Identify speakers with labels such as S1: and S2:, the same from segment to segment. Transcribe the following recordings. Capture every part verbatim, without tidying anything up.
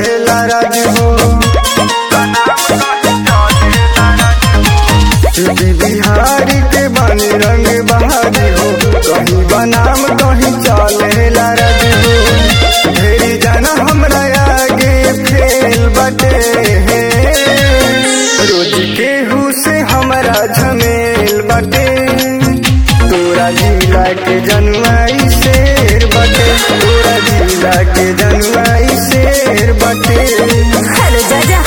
S1: राज हो। यूपी बिहारी के बनी रंग बहारी हो, कहीं बनाम कहीं चले राज हो। ढेरी जाना हमरा आगे फेल बटे, रोज केहू से हमारा झमेल बटे। तोरा जिला के जनुआई शेर बटे, तोरा जिला के जनुआई शेर बटे।
S2: अरे जा जा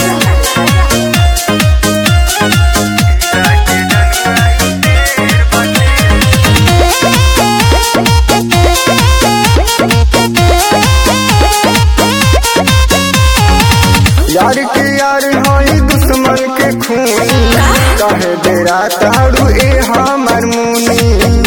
S1: यार के यार होई दुश्मन के खून, कहे बेरा ताड़ू ए हमर मुनी।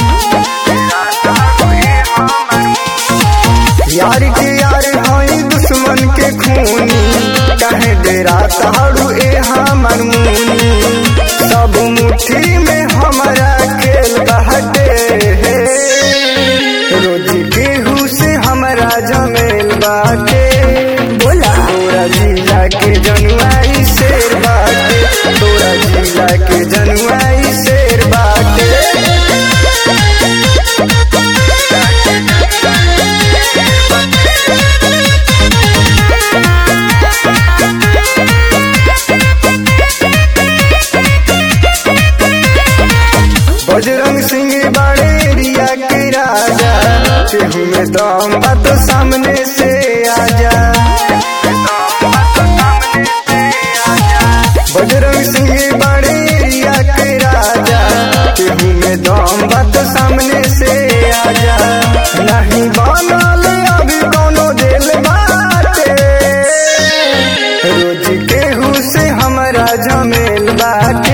S1: यार के यार होई दुश्मन के खून, कहे बेरा ताड़ू ए हमर मुनी। सब मुट्ठी में हमारा खेल बहटे, रोज केहू से हमारा जमेल बाटे।
S2: बोला
S1: तोरा जिला के जनुआई शेर बाटे, तोरा जिला के जनुआई शेर बाटे। बजरंग सिंह बाड़े रिया के राजा, केहू में दम बा तो सामने से आजा। बजरंग सिंह बाड़े रिया के राजा, केहू में दम बा तो सामने से आजा। नहीं बनल अभी कोनो दिल बाटे, रोज केहू से हमारा झमेल बाटे।